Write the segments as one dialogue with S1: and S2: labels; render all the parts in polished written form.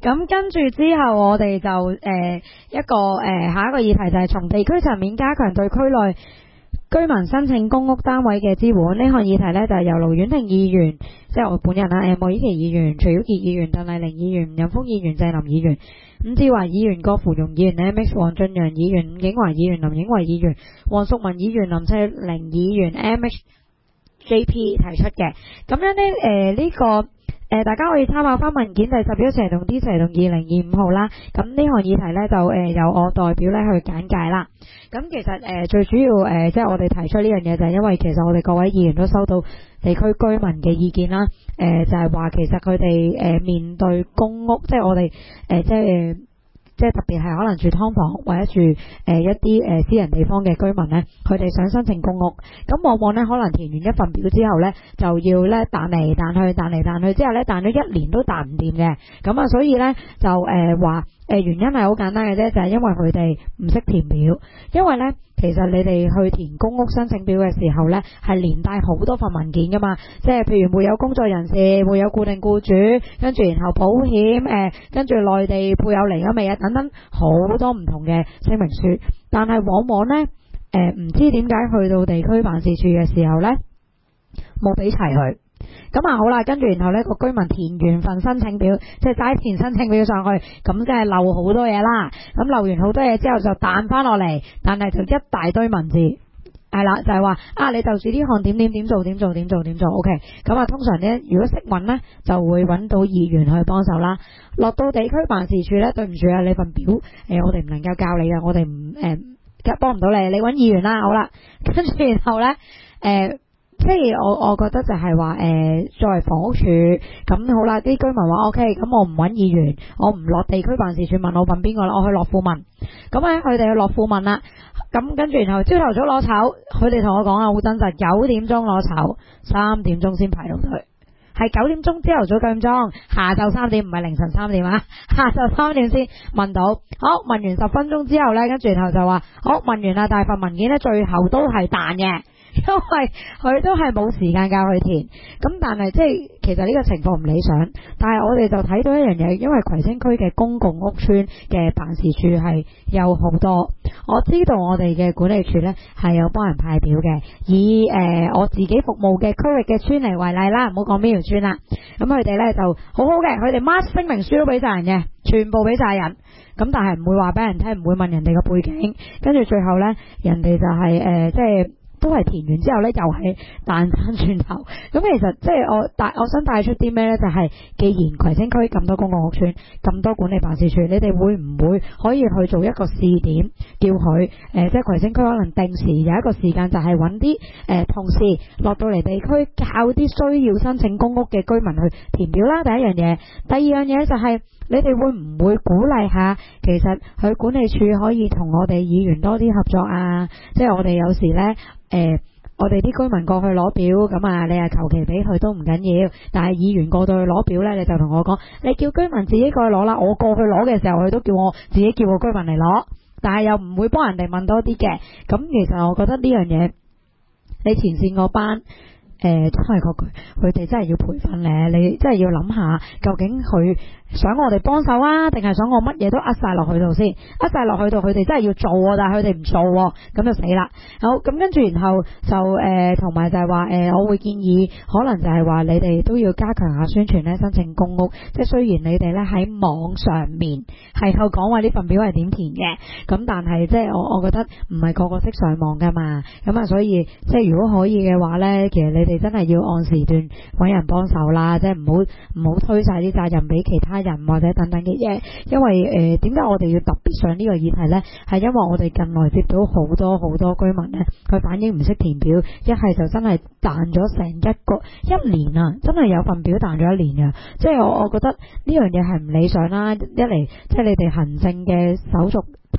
S1: 咁跟住之後，我哋就下一個議題就係從地區層面加強對區內居民申請公屋單位嘅支援。呢項議題呢，就係由盧婉婷議員，即係我本人啦，莫依琪議員、徐曉傑議員、鄧麗玲議員、吳任峰議員、謝林議員、伍志華議員、郭芙蓉議員、MH 黃俊陽議員、伍景華議員、林影維議員、黃淑文議員、林翠玲議員、MHJP 提出嘅。咁樣呢，大家可以參考翻文件第11/D/2025號啦。咁呢項議題呢，就由我代表呢去簡介啦。咁其實最主要即係我哋提出呢樣嘢，就係因為其實我哋各位議員都收到地區居民嘅意見啦。就係話其實佢哋面對公屋，即係我哋即係特別係可能住劏房或者住一啲私人地方嘅居民呢，佢哋想申請公屋，咁往往呢可能填完一份表之後呢，就要呢彈嚟彈去之後呢，彈咗1年都彈唔掂嘅。咁啊所以呢，就話原因係好簡單嘅啫，就係因為佢哋唔識填表。因為呢，其實你哋去填公屋申請表嘅時候呢，係連帶好多份文件噶嘛，即係譬如會有工作人士，會有固定僱主，跟住然後保險，跟住內地配偶嚟咗未啊，等等好多唔同嘅聲明書。但係往往呢，唔知點解去到地區辦事處嘅時候呢，冇俾齊佢。咁啊好啦，跟住然後呢個居民填完份申請表，即係齋填申請表上去，咁即係漏好多嘢啦。咁漏完好多嘢之後就彈翻落嚟，但係就一大堆文字，係啦，就係話你就住呢項點做 OK。咁啊通常呢，如果識揾呢，就會揾到議員去幫手啦。落到地區辦事處呢，對唔住啊，你份表我哋唔能夠教你嘅，我哋唔幫唔到你，你揾議員啦。好啦，跟住然後呢。即係我覺得就係話作為房屋署咁好啦，啲居民話 OK，咁我唔揾議員，我唔落地區辦事處問我問邊個啦，我去樂富問。咁佢哋去樂富問啦，咁跟住然後朝頭早攞籌，佢哋同我講好真實，9點鐘攞籌，3點鐘先排到隊，係9點鐘朝頭早9點鐘，下晝3點唔係凌晨3點啊，下晝3點先問到。好，問完10分鐘之後呢，跟住然後就話好問完啦，但係份文件呢，最後都係彈嘅。因為佢都係冇時間教佢填，咁但係即係其實呢個情況唔理想，但係我哋就睇到一樣嘢，因為葵青區嘅公共屋邨嘅辦事處係有好多，我知道我哋嘅管理處呢係有幫人派表嘅，以我自己服務嘅區域嘅邨嚟為例啦，唔好講邊條邨啦，咁佢哋呢就好好嘅，佢哋 mark 聲明書都俾晒人嘅，全部俾晒人，咁但係唔會話俾人聽，唔會問人哋嘅背景，跟住最後呢，人哋就係即係。都係填完之後呢，又係彈翻轉頭。咁其實即係我想帶出啲咩呢？就係既然葵青區咁多公共屋邨，咁多管理辦事處，你哋會唔會可以去做一個試點，叫佢即係葵青區可能定時有一個時間，就係揾啲同事落到嚟地區，教啲需要申請公屋嘅居民去填表啦。第一樣嘢，第二樣嘢就係你哋會唔會鼓勵下，其實佢管理處可以同我哋議員多啲合作啊？即係我哋有時呢。我哋啲居民過去攞表，咁啊，你求其俾佢都唔緊要，但係議員過到去攞表呢，你就同我講，你叫居民自己過去攞啦。我過去攞嘅時候，佢都叫我自己叫個居民嚟攞，但係又唔會幫人哋問多啲嘅。咁其實我覺得呢樣嘢，你前線嗰班。都係嗰句，佢哋真係要培訓咧，你真係要諗下，究竟佢想我哋幫手啊，定係想我乜嘢都呃晒落去度先？呃晒落去度，佢哋真係要做，但係佢哋唔做，咁就死啦。好，咁跟住然後就同埋就係話我會建議，可能就係話你哋都要加強下宣傳咧，申請公屋。即係雖然你哋咧喺網上面係有講話呢份表係點填嘅，咁但係即係我覺得唔係個個識上網噶嘛，咁啊所以即係如果可以嘅話咧，其實你哋真係要按時段揾人幫手啦，即係唔好推晒啲責任俾其他人或者等等嘅嘢。因為點解我哋要特別上呢個議題呢？係因為我哋近來接到好多居民呢，佢反映唔識填表，一係就真係彈咗成一年啊，真係有份表彈咗1年啊。即係我覺得呢樣嘢係唔理想啦。一嚟即係你哋行政嘅手續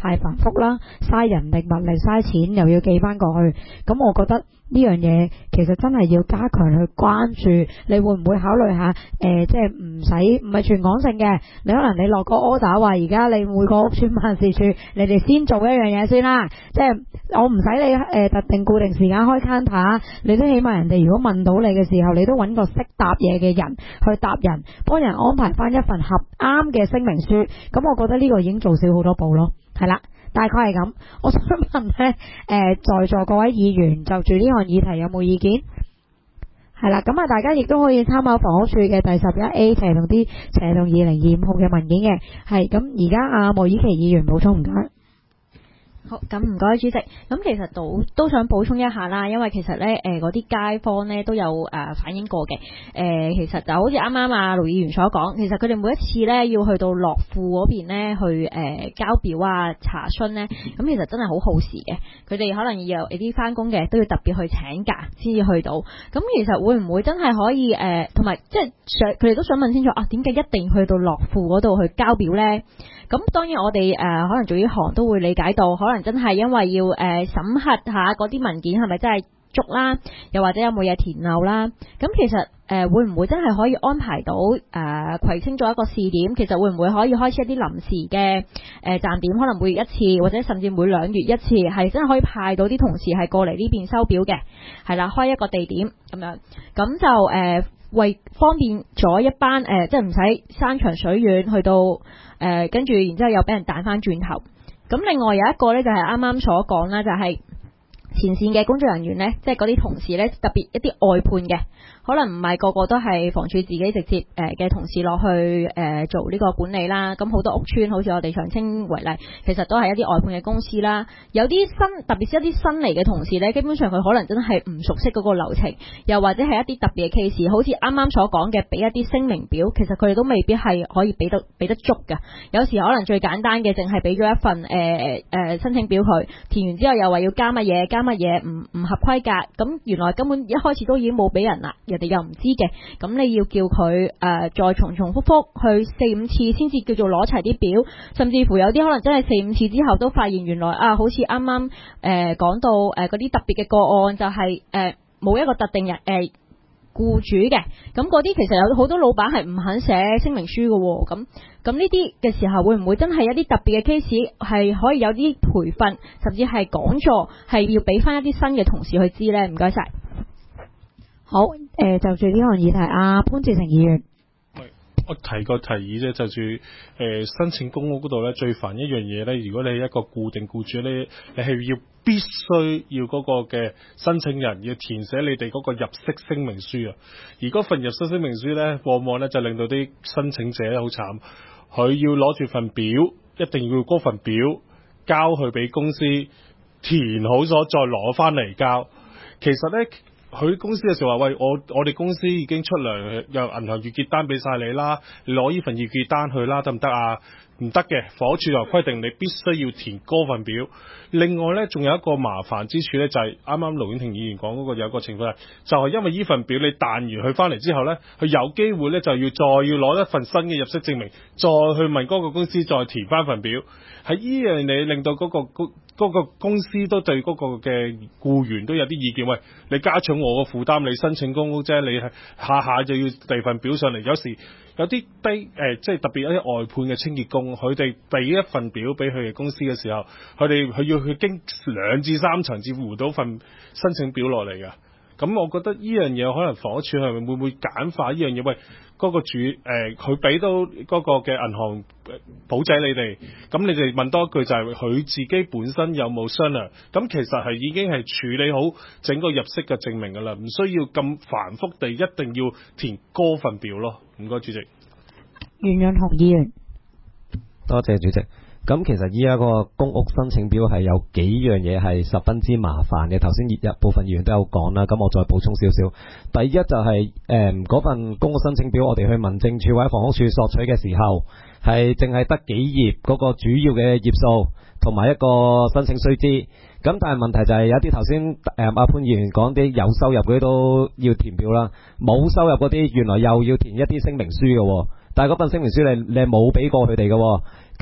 S1: 太繁複啦，嘥人力物力嘥錢，又要寄翻過去。咁我覺得呢樣嘢其實真係要加強去關注。你會唔會考慮下即係唔係全港性嘅，你可能你落個 order 話而家你每個屋邨辦事處你哋先做一樣嘢先啦，即係我唔使你特定固定時間開 counter， 你都起碼人哋如果問到你嘅時候，你都揾個識答嘢嘅人去答人，幫人安排翻一份合啱嘅聲明書。咁我覺得呢個已經做少好多步咯，係啦，大概係咁。我想問呢，在座各位議員就住呢項議題有冇意見？係啦，咁啊，大家亦都可以參考房屋署嘅第11A 斜同2025號嘅文件嘅。係咁，而家阿毛以琪議員補充唔該。
S2: 好，咁唔該主席。咁其實都想補充一下啦，因為其實咧嗰啲街坊咧都有反映過嘅。其實就好似啱啱阿盧議員所講，其實佢哋每一次咧要去到樂富嗰邊咧去交表啊查詢咧，咁其實真係好耗時嘅。佢哋可能要有啲翻工嘅都要特別去請假先至去到。咁其實會唔會真係可以同埋即係佢哋都想問清楚啊，點解一定去到樂富嗰度去交表咧？咁當然我哋可能做呢行都會理解到，可能真係因為要審核下嗰啲文件係咪真係足啦，又或者有冇嘢填漏啦。咁其實會唔會真係可以安排到葵青做一個試點？其實會唔會可以開始一啲臨時嘅站點，可能每月一次，或者甚至每2月一次，係真係可以派到啲同事係過嚟呢邊收表嘅，係啦，開一個地點咁樣，咁就為方便咗一班即係唔使山長水遠去到跟住然之後又俾人彈翻轉頭。咁另外有一個呢，就係啱啱所講啦，就係前線嘅工作人員呢，即係嗰啲同事呢，特別一啲外判嘅，可能唔係個個都係房署自己直接嘅同事落去做呢個管理啦。咁好多屋邨好似我哋長青為例，其實都係一啲外判嘅公司啦。有啲特別是一啲新嚟嘅同事呢，基本上佢可能真係唔熟悉嗰個流程，又或者係一啲特別嘅 case，好似啱啱所講嘅俾一啲聲明表，其實佢哋都未必係可以俾得足㗎。有時可能最簡單嘅淨係俾咗一份申請表佢填完之後，又話要加乜嘢唔合規格，咁原來根本一開始都已經冇俾人啦，人哋又唔知嘅，咁你要叫佢再重複去4-5次先至叫做攞齊啲表，甚至乎有啲可能真係4-5次之後都發現原來好似啱啱講到嗰啲特別嘅個案就係冇一個特定人僱主嘅，咁嗰啲其實有好多老闆係唔肯寫聲明書嘅喎，咁呢啲嘅時候會唔會真係一啲特別嘅 case 係可以有啲培訓，甚至係講座係要俾翻一啲新嘅同事去知呢？唔該晒。
S1: 好，就住呢項議題，潘志成議員。
S3: 我提個提議啫，就住申請公屋嗰度咧，最煩一樣嘢咧，如果你係一個固定僱主咧，你係必須要嗰個嘅申請人要填寫你哋嗰個入息聲明書啊。而嗰份入息聲明書咧，往往咧就令到啲申請者好慘，佢要攞住份表，一定要嗰份表交去俾公司填好咗，再攞翻嚟交。其實咧，佢公司嘅時候話：喂，我哋公司已經出糧，由銀行月結單俾晒你啦，你攞呢份月結單去啦，得唔得啊？唔得嘅，房屋署就規定你必須要填嗰份表。另外呢，仲有一個麻煩之處呢，就係啱啱盧婉婷議員講嗰個有個情況係，就係因為呢份表你彈完佢翻嚟之後呢，佢有機會呢就要攞一份新嘅入息證明，再去問嗰個公司再填翻份表。係呢樣嘢令到嗰個公司都對嗰個嘅僱員都有啲意見。喂，你加重我個負擔，你申請公屋啫，你下下就要遞份表上嚟。有時有啲即係特別一啲外判嘅清潔工，佢哋俾一份表俾佢哋公司嘅時候，佢要去經2至3層至換到份申請表落嚟㗎。咁我覺得呢樣嘢可能房屋署係咪會唔會簡化呢樣嘢？喂，嗰個佢俾到嗰個嘅銀行保仔你哋，咁你哋問多一句就係佢自己本身有冇商量？咁其實係已經係處理好整個入息嘅證明㗎啦，唔需要咁繁複地一定要填嗰份表咯。唔該，主席。
S1: 袁潤雄議員，
S4: 多謝主席。咁其實依家個公屋申請表係有幾樣嘢係十分之麻煩嘅，頭先部分議員都有講啦，咁我再補充少少。第一就係嗰份公屋申請表，我哋去民政處或者房屋處索取嘅時候，係淨係得幾頁嗰個主要嘅頁數，同埋一個申請須知。咁但係問題就係有啲頭先阿潘議員講啲有收入嗰啲都要填表啦，冇收入嗰啲原來又要填一啲聲明書嘅，但係嗰份聲明書你冇俾過佢哋嘅。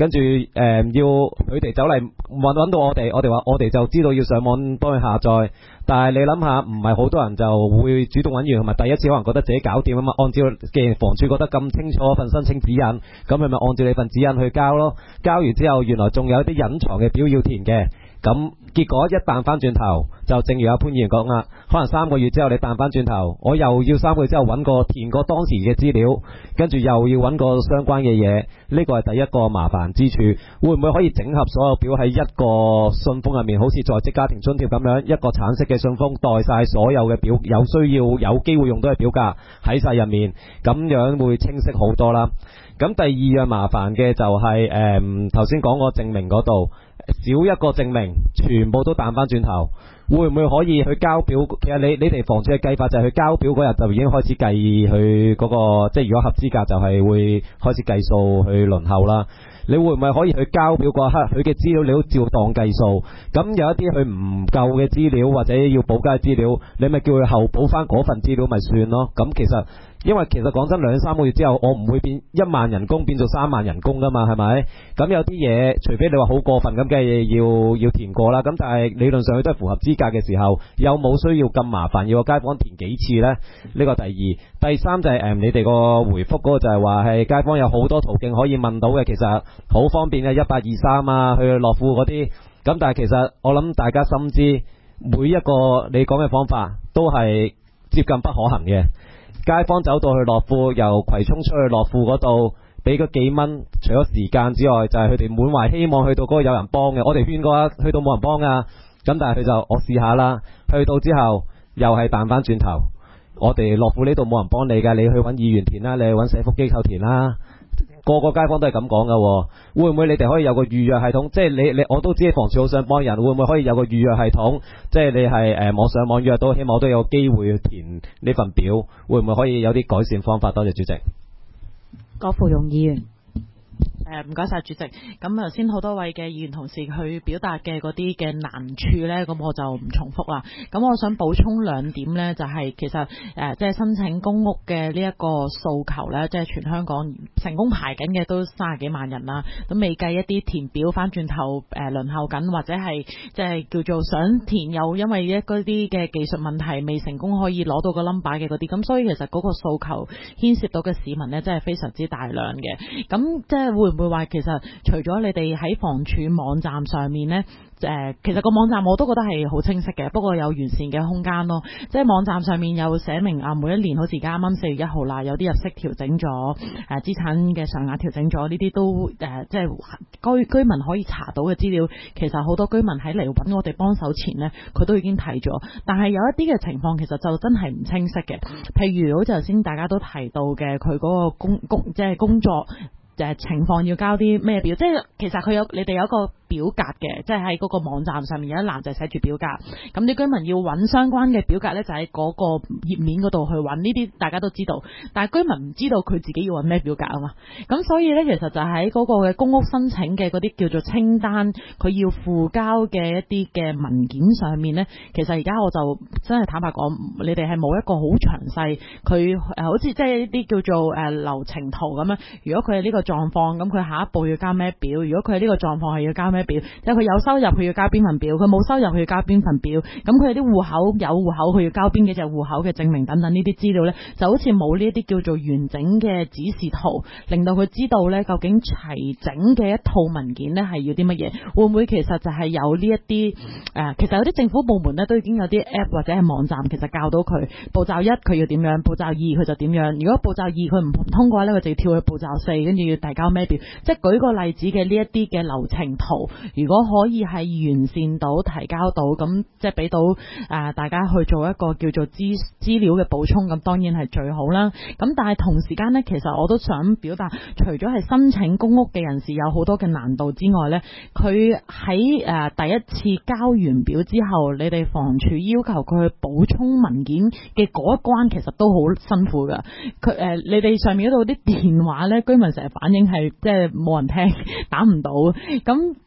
S4: 跟住要佢哋走嚟揾到我哋話我哋就知道要上網幫佢下載。但係你諗下，唔係好多人就會主動揾完，同埋第一次可能覺得自己搞掂啊嘛。按照既然房署覺得咁清楚份申請指引，咁佢咪按照你份指引去交咯。交完之後，原來仲有啲隱藏嘅表要填嘅。咁結果一彈翻轉頭，就正如阿潘議員講啦，可能3個月之後你彈翻轉頭，我又要3個月之後揾個填過當時嘅資料，跟住又要揾個相關嘅嘢，呢個係第一個麻煩之處。會唔會可以整合所有表喺一個信封入面，好似在職家庭津貼咁樣，一個橙色嘅信封袋晒所有嘅表，有需要有機會用到嘅表格喺晒入面，咁樣會清晰好多啦。咁第二樣麻煩嘅就係頭先講個證明嗰度，少一個證明全部都彈翻轉頭，會唔會可以去交表？其實你哋房署嘅計法就係去交表嗰日就已經開始計去嗰個，即係如果合資格就係會開始計數去輪候啦。你會唔會可以去交表嗰刻，佢嘅資料你都照當計數？咁有一啲佢唔夠嘅資料或者要補交嘅資料，你咪叫佢後補翻嗰份資料咪算咯。咁其實因為講真2-3個月之後，我唔會變1萬人工變做3萬人工噶嘛，係咪？咁有啲嘢，除非你話好過分咁，梗係要填過啦。咁但係理論上佢都係符合資格嘅時候，有冇需要咁麻煩要個街坊填幾次呢？呢個第二。第三就係你哋個回覆嗰個就係話係街坊有好多途徑可以問到嘅，其實好方便嘅1823啊，去樂富嗰啲。咁但係其實我諗大家心知，每一個你講嘅方法都係接近不可行嘅。街坊走到去樂富，由葵涌出去樂富嗰度，俾個幾蚊，除咗時間之外，就係佢哋滿懷希望去到嗰個有人幫嘅。我哋勸過啊，去到冇人幫啊。咁但係佢就我試下啦，去到之後又係彈翻轉頭。我哋樂富呢度冇人幫你㗎，你去揾議員填啦，你去揾社福機構填啦。個個街坊都係咁講㗎。會唔會你哋可以有個預約系統？即係你我都知房署好想幫人，會唔會可以有個預約系統？即係你係網上網約到，起碼我都有機會去填呢份表。會唔會可以有啲改善方法？多謝主席。
S1: 郭芙蓉議員。
S5: 唔該晒主席。咁頭先好多位嘅議員同事去表達嘅嗰啲嘅難處呢，咁我就唔重複啦。咁我想補充2點呢，就係其實即係申請公屋嘅呢一個訴求呢，即係全香港成功排緊嘅都30幾萬人啦。咁未計一啲填表翻轉頭輪候緊，或者係即係叫做想填又因為嗰啲嘅技術問題未成功可以攞到個 number 嘅嗰啲。咁所以其實嗰個訴求牽涉到嘅市民呢，真係非常之大量嘅。咁即係會唔會話其實除咗你哋喺房署網站上面呢，其實個網站我都覺得係好清晰嘅，不過有完善嘅空間咯。即係網站上面有寫明每一年好似而家啱啱4月1號啦，有啲入息調整咗，資產嘅上額調整咗，呢啲都即係居民可以查到嘅資料。其實好多居民喺嚟揾我哋幫手前呢，佢都已經睇咗。但係有一啲嘅情況其實就真係唔清晰嘅，譬如好似頭先大家都提到嘅，佢嗰個即係工作情況要交啲咩表？即係其實你哋有一個表格嘅，即係喺嗰個網站上面有一欄就寫住表格。咁啲居民要揾相關嘅表格呢，就喺嗰個頁面嗰度去揾。呢啲大家都知道，但係居民唔知道佢自己要揾咩表格啊嘛。咁所以呢，其實就喺嗰個嘅公屋申請嘅嗰啲叫做清單，佢要附交嘅一啲嘅文件上面呢，其實而家我就真係坦白講，你哋係冇一個好詳細，佢好似即係一啲叫做流程圖咁樣。如果佢係呢個狀況，咁佢下一步要交咩表？如果佢係呢個狀況係要交咩表？即係佢有收入佢要交邊份表，佢冇收入佢要交邊份表。咁佢啲戶口有戶口佢要交邊幾隻戶口嘅證明等等呢啲資料呢，就好似冇呢一啲叫做完整嘅指示圖，令到佢知道呢究竟齊整嘅一套文件呢係要啲乜嘢。會唔會其實就係有呢一啲其實有啲政府部門呢都已經有啲 app 或者係網站，其實教到佢步驟1佢要點樣，步驟2佢就點樣。如果步驟2佢唔通嘅話呢，佢就要跳去步驟4，跟住要遞交咩表。即係舉個例子嘅呢一啲嘅流程圖，如果可以係完善到提交到，咁即係俾到大家去做一個叫做資料嘅補充，咁當然係最好啦。咁但係同時間呢，其實我都想表達，除咗係申請公屋嘅人士有好多嘅難度之外呢，佢喺第一次交完表之後，你哋房署要求佢去補充文件嘅嗰一關，其實都好辛苦噶。你哋上面嗰度啲電話呢，居民成日反映係即係冇人聽，打唔到。咁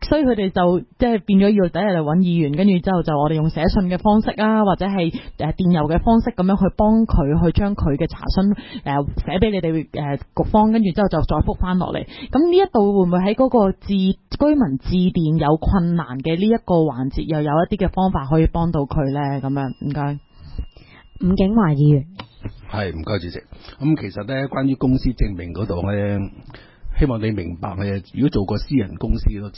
S5: 所以佢哋就即係變咗要第一日嚟揾議員，跟住之後就我哋用寫信嘅方式啊，或者係電郵嘅方式咁樣去幫佢去將佢嘅查詢寫俾你哋局方，跟住之後就再覆翻落嚟。咁呢一度會唔會喺嗰個居民致電有困難嘅呢一個環節，又有一啲嘅方法可以幫到佢咧？咁樣唔該。
S1: 伍景華議員。
S6: 係，唔該主席。咁其實咧，關於公司證明嗰度咧，希望你明白嘅。如果做過私人公司都知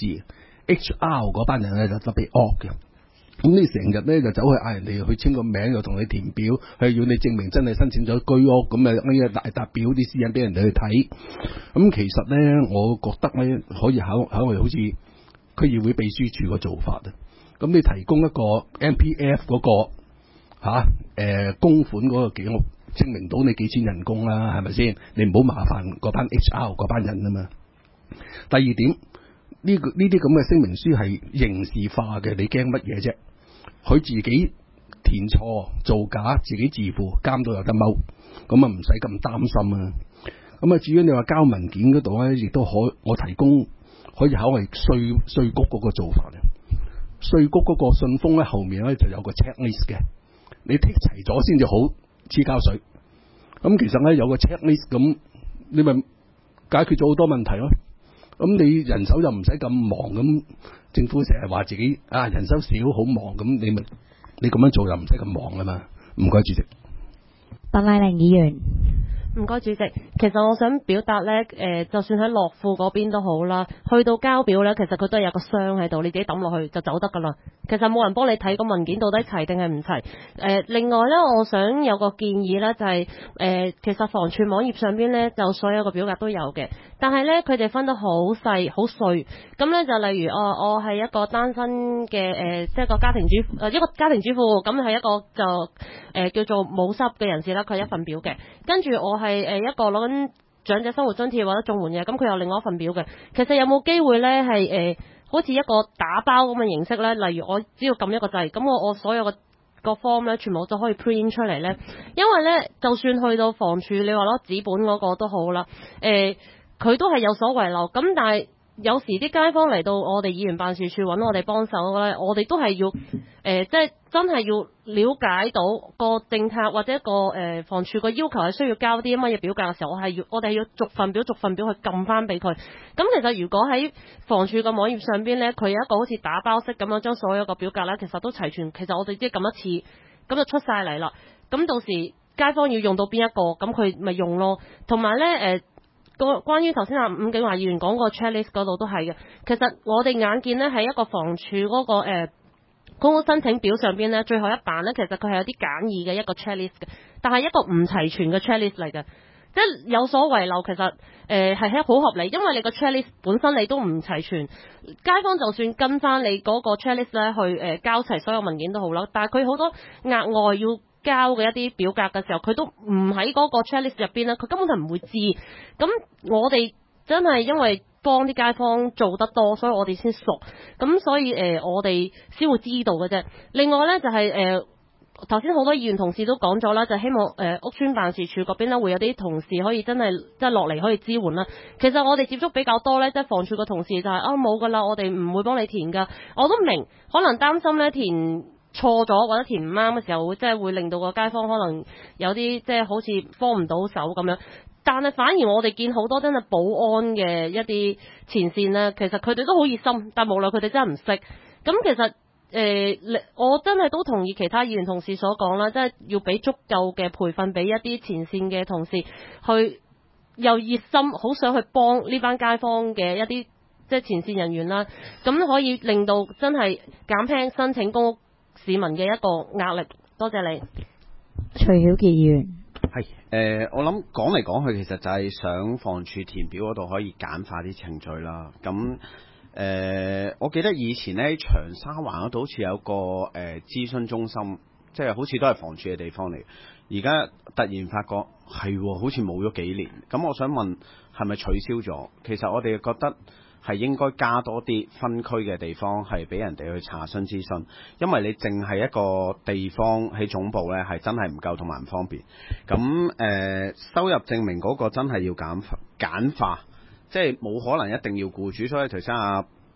S6: ，HR 嗰班人咧就特別惡嘅。咁你成日咧就走去嗌人哋去簽個名，又同你填表，係要你證明真係申請咗居屋，咁啊呢個大沓表啲私隱俾人哋去睇。咁其實咧，我覺得咧可以考慮好似區議會秘書處個做法啊。咁你提供一個 MPF 嗰個供款嗰個記錄，證明到你幾錢人工啦，係咪先？你唔好麻煩嗰班 HR 嗰班人啊嘛。第二點，呢啲咁嘅聲明書係刑事化嘅，你驚乜嘢啫？佢自己填錯造假，自己自負，監到有得踎，咁啊唔使咁擔心啊。咁啊，至於你話交文件嗰度咧，亦都我提供可以考慮稅局嗰個做法嘅。稅局嗰個信封咧後面咧就有個 checklist 嘅，你剔齊咗先至好黐膠水。咁其實咧有個 checklist 咁，你咪解決咗好多問題咯。咁你人手又唔使咁忙，咁政府成日話自己人手少好忙，咁你咁樣做又唔使咁忙啊嘛。唔該主席。
S1: 鄧麗玲議員。
S7: 唔該主席，其實我想表達呢，就算喺樂富嗰邊都好啦，去到交表呢，其實佢都係有個箱喺度，你自己抌落去就走得噶啦。其實冇人幫你睇個文件到底齊定係唔齊。另外呢，我想有個建議呢，就係其實房署網頁上邊呢，就所有個表格都有嘅，但係呢，佢哋分得好細好碎。咁呢，就例如我係一個單身嘅即係個家庭主婦，一個家庭主婦，咁係一個就叫做冇濕嘅人士啦，佢係一份表嘅。跟住我係一個攞緊長者生活津貼或者綜援嘅，咁佢有另外一份表嘅。其實有冇機會呢？係好似一個打包咁嘅形式呢？例如我只要撳一個掣，咁我所有個 form 呢，全部都可以 print 出嚟呢。因為呢，就算去到房署，你話攞紙本嗰個都好啦，佢都係有所遺漏。咁但係有時啲街坊嚟到我哋議員辦事處揾我哋幫手呢，我哋都係要即係真係要了解到個政策或者個房署個要求係需要交啲乜嘢表格嘅時候，我哋係要逐份表去撳翻俾佢。咁其實如果喺房署個網頁上邊呢，佢有一個好似打包式咁樣將所有個表格呢，其實都齊全。其實我哋只係撳一次，咁就出晒嚟啦。咁到時街坊要用到邊一個，咁佢咪用咯。同埋呢關於頭先伍景華議員講個 checklist 嗰度都係嘅。其實我哋眼見呢，喺一個房署嗰個公屋申請表上邊呢，最後一版呢，其實佢係有啲簡易嘅一個 checklist 嘅，但係一個唔齊全嘅 checklist 嚟嘅，即係有所遺漏。其實係好合理，因為你個 checklist 本身你都唔齊全，街坊就算跟翻你嗰個 checklist 咧去交齊所有文件都好啦，但係佢好多額外要交嘅一啲表格嘅時候，佢都唔喺嗰個 checklist 入邊咧，佢根本就唔會知。咁我哋真係因為幫啲街坊做得多，所以我哋先熟，咁所以我哋先會知道嘅啫。另外呢，就係頭先好多議員同事都講咗啦，就希望屋邨辦事處嗰邊呢會有啲同事可以真係即係落嚟可以支援啦。其實我哋接觸比較多呢，即係房署個同事就係冇噶啦，我哋唔會幫你填噶。我都明可能擔心呢填錯咗或者填唔啱嘅時候，即係會令到個街坊可能有啲即係好似幫唔到手咁樣。但係反而我哋見好多真係保安嘅一啲前線呢，其實佢哋都好熱心，但無奈佢哋真係唔識。咁其實我真係都同意其他議員同事所講啦，即係要俾足夠嘅培訓俾一啲前線嘅同事，去又熱心，好想去幫呢班街坊嘅一啲即係前線人員啦。咁可以令到真係減輕申請公屋市民嘅一個壓力。多謝你，
S1: 徐曉傑議員。
S8: 係我諗講嚟講去，其實就係想房署填表嗰度可以簡化啲程序啦。咁我記得以前呢，長沙灣嗰度好似有個諮詢中心，即係好似都係房署嘅地方嚟。而家突然發覺係好似冇咗幾年。咁我想問係咪取消咗？其實我哋覺得係應該加多啲分區嘅地方，係俾人哋去查詢諮詢，因為你淨係一個地方喺總部呢，係真係唔夠同埋唔方便。咁收入證明嗰個真係要簡化，即係冇可能一定要僱主。所以頭先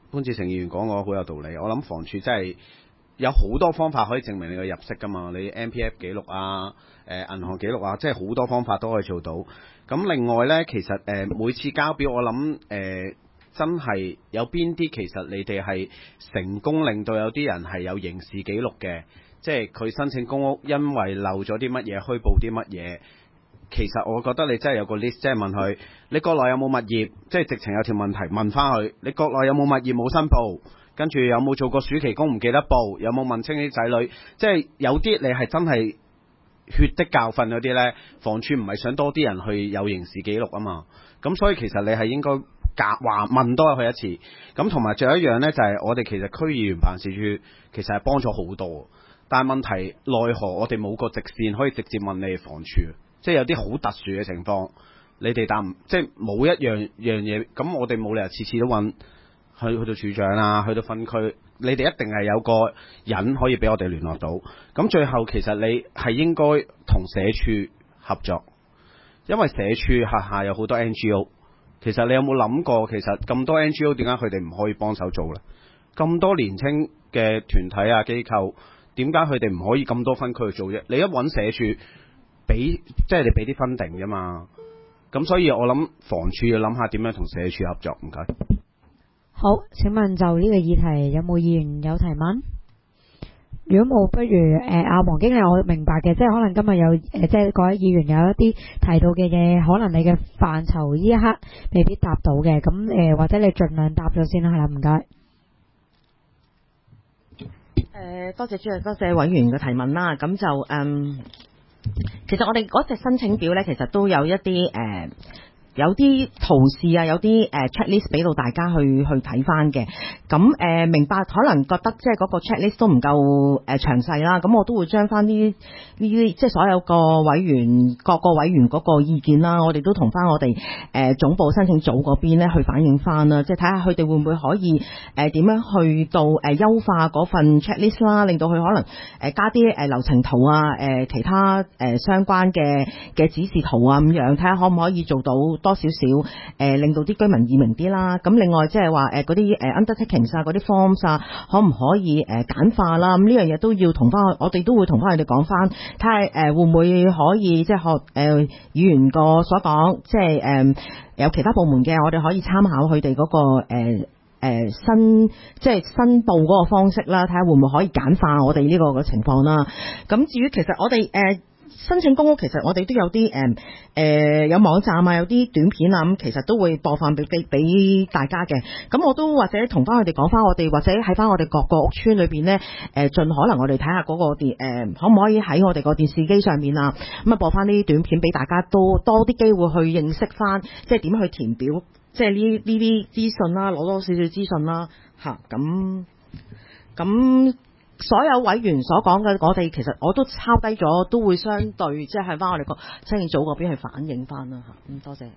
S8: 潘志成議員講個好有道理。我諗房署真係有好多方法可以證明你嘅入息㗎嘛，你 MPF 記錄啊、銀行記錄啊，即係好多方法都可以做到。咁另外呢，其實每次交表，我諗真係有邊啲其實你哋係成功令到有啲人係有刑事記錄嘅，即係佢申請公屋因為漏咗啲乜嘢，虛報啲乜嘢。其實我覺得你真係有個 list，即係問佢你國內有冇物業，即係直情有條問題問翻佢，你國內有冇物業冇申報，跟住有冇做過暑期工唔記得報，有冇問清啲仔女，即係有啲你係真係血的教訓嗰啲呢，房署唔係想多啲人去有刑事記錄啊嘛，咁所以其實你係應該話問多佢一次。咁同埋最後一樣呢，就係我哋其實區議員辦事處其實係幫咗好多，但係問題奈何我哋冇個直線可以直接問你哋房署。即係有啲好特殊嘅情況，你哋答唔即係冇一樣嘢，咁我哋冇理由次次都揾去到處長啊，去到分區，你哋一定係有個人可以俾我哋聯絡到。咁最後其實你係應該同社署合作，因為社署轄下有好多 NGO。其實你有冇諗過，其實咁多 NGO 點解佢哋唔可以幫手做呢？咁多年青嘅團體啊機構，點解佢哋唔可以咁多分區去做啫？你一揾社署。即係你俾啲分定啫嘛，咁所以我諗房署要諗下點樣同社署合作。唔該。
S1: 好，請問就呢個議題有冇議員有提問？如果冇，不如阿黃經理，我明白嘅，即係可能今日有即係各位議員有一啲提到嘅嘢，可能你嘅範疇呢一刻未必答到嘅，咁或者你盡量答咗先啦，係啦，唔該。
S9: 多謝主席，多謝委員嘅提問啦。咁就其實我哋嗰隻申請表呢，其實都有一啲有啲圖示啊，有啲checklist 俾到大家去睇翻嘅。咁明白，可能覺得即係嗰個 checklist 都唔夠詳細啦。咁我都會將翻呢啲即係所有個委員各個委員嗰個意見啦，我哋都同翻我哋總部申請組嗰邊咧去反映翻啦，即係睇下佢哋會唔會可以點樣去到優化嗰份 checklist 啦，令到佢可能加啲流程圖啊，其他相關嘅指示圖啊咁樣，睇下可唔可以做到多少少令到啲居民易明啲啦。咁另外即係話嗰啲undertakings 啊，嗰啲 forms 啊，可唔可以簡化啦？咁呢樣嘢都要同翻我哋都會同翻佢哋講翻，睇下會唔會可以即係學議員個所講，即係有其他部門嘅，我哋可以參考佢哋嗰個即係申報嗰個方式啦，睇下會唔會可以簡化我哋呢個嘅情況啦。咁至於其實我哋申請公屋，其實我哋都有啲有網站啊，有啲短片啊，咁其實都會播放俾大家嘅。咁我都或者同翻佢哋講翻，我哋或者喺翻我哋各個屋邨裏邊呢，盡可能我哋睇下嗰個可唔可以喺我哋個電視機上面啊，咁啊播翻呢啲短片俾大家多啲機會去認識翻，即係點去填表，即係呢啲資訊啦，攞多少少資訊啦，嚇咁。所有委員所講嘅，我哋其實我都抄低咗，都會相對即係喺翻我哋個申請組嗰邊去反映翻啦嚇。多謝。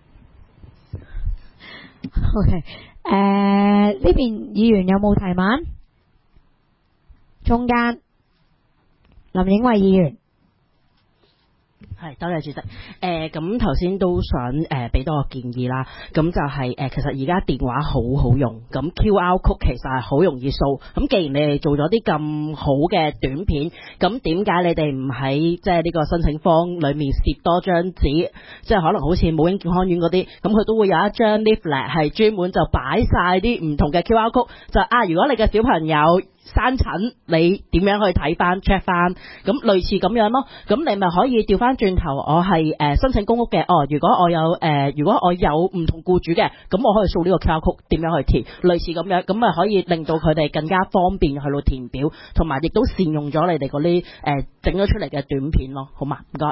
S1: OK， 呢邊議員有冇提問？中間林影惠議員。
S10: 係，多謝主席。咁頭先都想俾多個建議啦。咁就係其實而家電話好好用，咁 QR code 其實係好容易掃。咁既然你哋做咗啲咁好嘅短片，咁點解你哋唔喺即係呢個申請方裏面攝多張紙？即係可能好似母嬰健康院嗰啲，咁佢都會有一張 leaflet 係專門就擺晒啲唔同嘅 QR code，就如果你嘅小朋友生疹，你點樣去睇翻 check 翻？咁類似咁樣咯。咁你咪可以調翻轉頭，我係申請公屋嘅。如果我有唔同僱主嘅，咁我可以掃呢個 QR code，點樣去填？類似咁樣，咁咪可以令到佢哋更加方便去到填表，同埋亦都善用咗你哋嗰啲整咗出嚟嘅短片咯。好嘛？唔該。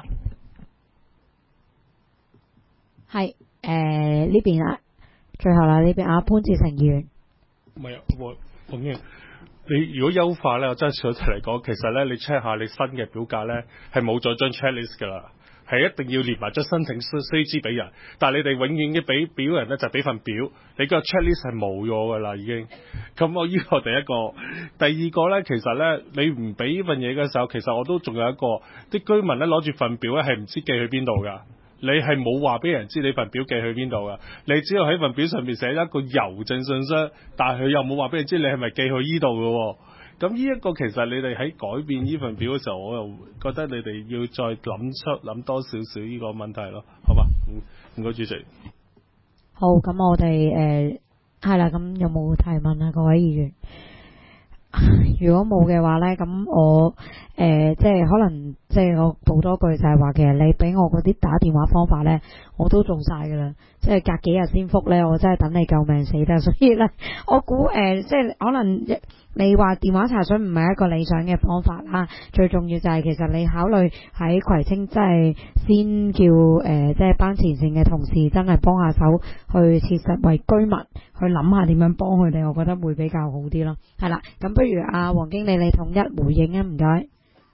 S1: 係呢邊啊，最後啦，呢邊阿潘志成議員。
S3: 唔係馮英。你如果優化咧，我真係想提嚟講，其實咧你 check 下你新嘅表格咧係冇咗張 checklist 㗎啦，係一定要連埋張申請須知俾人。但係你哋永遠嘅俾表人咧就俾份表，你個 checklist 係冇咗㗎啦已經。咁我依個第一個，第二個咧其實咧你唔俾份嘢嘅時候，其實我都仲有一個啲居民咧攞住份表咧係唔知寄去邊度㗎。 你係冇話俾人知你份表寄去邊度噶，你只有喺份表上面寫一個郵政信箱，但係佢又冇話俾人知你係咪寄去依度嘅。咁呢一個其實你哋喺改變呢份表嘅時候，我又覺得你哋要再諗多少少呢個問題咯，好嘛？唔該，主席。
S1: 好，咁我哋係啦，咁有冇提問啊？各位議員，如果冇嘅話呢，咁我即係可能即係我補多句就係話，其實你俾我嗰啲打電話方法呢，我都做晒噶啦，即係隔幾日先覆呢，我真係等你救命死得，所以呢，我估即係可能你話電話查詢唔係一個理想嘅方法啦，最重要就係其實你考慮喺葵青即係先叫即係班前線嘅同事真係幫下手去切實為居民去諗下點樣幫佢哋，我覺得會比較好啲咯。係啦，咁不如阿黃經理你統一回應啊，唔該。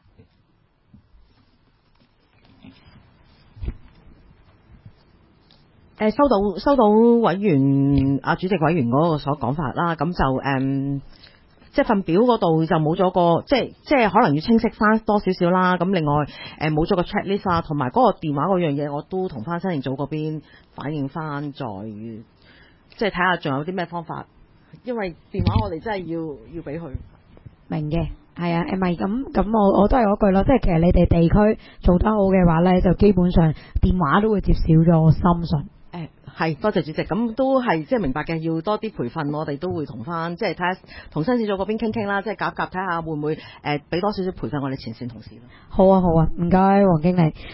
S9: 收到委員主席委員嗰個所講法啦，咁就即係份表嗰度就冇咗個，即係可能要清晰翻多少少啦。咁另外冇咗個 checklist 啊，同埋嗰個電話嗰樣嘢，我都同翻申請組嗰邊反映翻，再即係睇下仲有啲咩方法。因為電話我哋真係要俾佢。
S1: 明嘅，係啊，唔係咁我都係嗰句咯，即係其實你哋地區做得好嘅話咧，就基本上電話都會接少咗，我深信。
S9: 係，多謝主席。咁都係即係明白嘅，要多啲培訓，我哋都會同翻即係睇下同申請組嗰邊傾啦，即係夾睇下會唔會俾多少少培訓我哋前線同事咯。
S1: 好啊，唔該黃經理。